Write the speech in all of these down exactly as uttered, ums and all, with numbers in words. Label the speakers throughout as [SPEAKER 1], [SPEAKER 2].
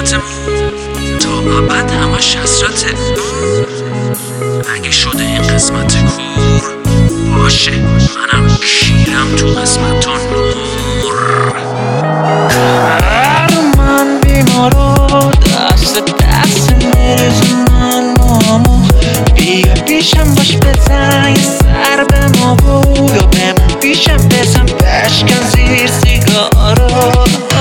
[SPEAKER 1] قسمتمون تا ابد همش حسرته. اگه شده این قسمت کور باشه، منم کیرم تو قسمت نور.
[SPEAKER 2] من بیمارو دست دست میرز من مامو، بیا پیشم باش بزن یه سر به ما بود، یا بمون پیشم بزن بشکن زیر سیگارو.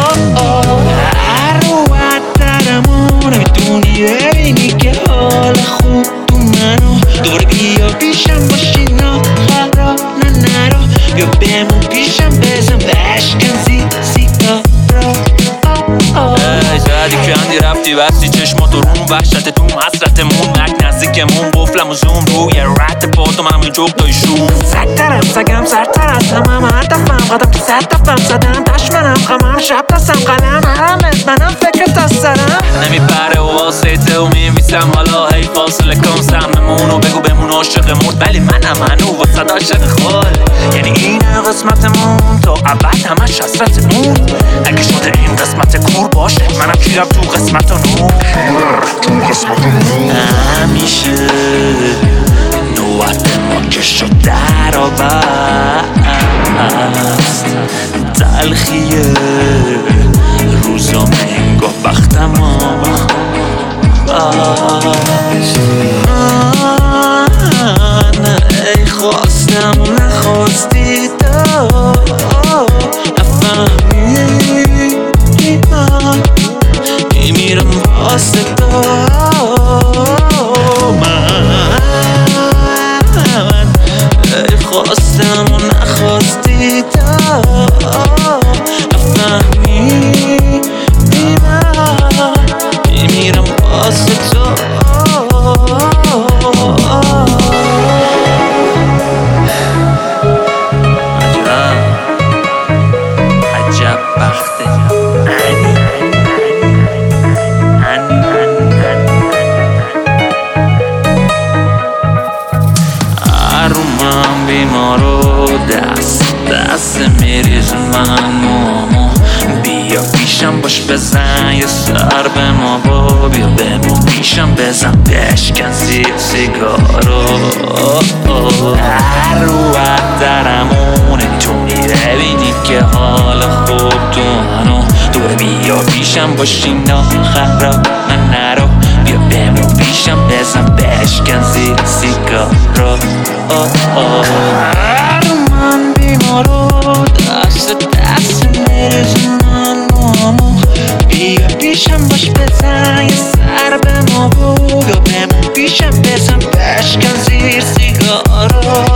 [SPEAKER 2] هر روحت درمون میدونی ببینی که حال خوب تو منو، دوباره بیا پیشم باشی ناخرا نه نرو، بیا بمون پیشم بزن بشکن زیر سیگارو.
[SPEAKER 3] ای زدی که اندی رفتی بستی چشماتو رون وحشتتون حسرتمون مک نزدیکمون قفلم و زوم روی رد پاتم همین جوق دایشون.
[SPEAKER 2] سگترم سگم سرتر از همم هدفم قدم تو صد دفم زدم دشمنم غمم شب دستم قلم حرمت منم فکرت از سرم
[SPEAKER 3] نمیپره و واسطه و میویسم حالا هی فاصله کن سممونو بگو بمون عاشق مرد، ولی منم هنو واسد عاشق خال. یعنی اینه قسمتمون تا ابد همش حسرتمون. اگه شده این قسمت کور باشه، منم کیرم تو قسمت نور.
[SPEAKER 4] تو قسمت نور
[SPEAKER 3] همیشه نوبت ما که شد در آبست، تلخیه روزا منگاه بختم آبست. من ای خواستم و نخواستی تو نفهمیدی من میمیرم واسه تو. من ای خواستم و نخواستی تو نفهمیدی من میمیرم واسه تو. عجب بخته من بیمارو دست دست میریز من مامو، بیا پیشم باش بزن یه سر به ما با، بیا بمون پیشم بزن بشکن زیر سیگارو. هر روحت درمونه میتونی ببینی که حال خوب تو منو، دوباره بیا پیشم باشی ناخرا نه نرو، بیا بمون پیشم بزن بشکن زیر سیگارو.
[SPEAKER 2] من بیمارو دست دست میرز من مامو، بیا پیشم باش بزن یه سر به ما بود، یا بمون پیشم بزن بشکن زیر سیگارو.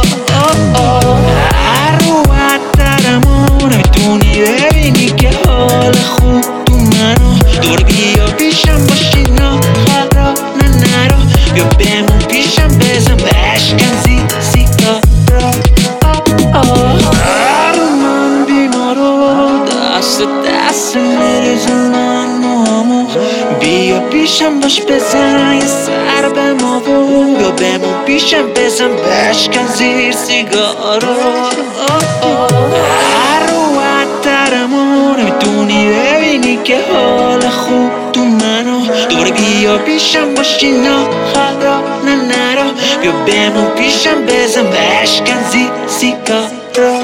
[SPEAKER 2] هر روحت درمون میدونی ببینی که حال خوب تو منو، دور بیا پیشم باشی ناخرا نه نرو، بیا بمون پیشم بزن بشکن زیر سیگارو. من بیمارو دست دست میریز من مامو، بیا پیشم باش بزن یه سر به ما بود، یا بمون پیشم بزن بشکن زیر سیگارو. هر روحت درمون میدونی ببینی که حال خوب تو منو، دوباره بیا پیشم باشی ناخرا نه نرو، بیا بمون پیشم بزن بشکن زیر سیگارو.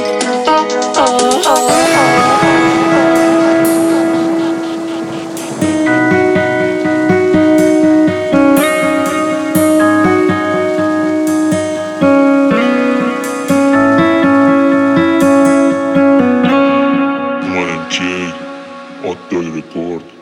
[SPEAKER 4] منم کی آدای رکورد.